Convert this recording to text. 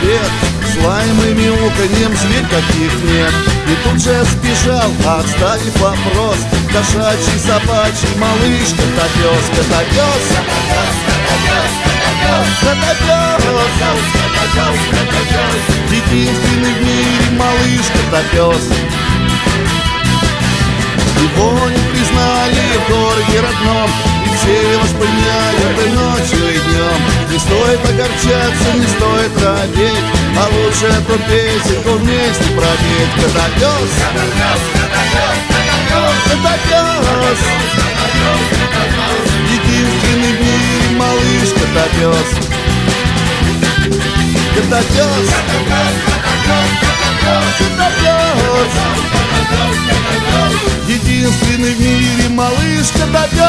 свет, с лаем и мяуканьем зверь каких нет. И тут же сбежал, отставив вопрос, кошачий, собачий, малыш, котопес, котопес, котопес, единственный в мире малыш, котопес. Его не признали в городе родном, и все воспоминали этой ночью и днем. Не стоит огорчаться, не стоит робеть, а лучше эту песенку вместе пропеть. Котопес, котопес, единственный в мире малыш, котопес. Котопес, котопес, единственный в мире малыш, котопес.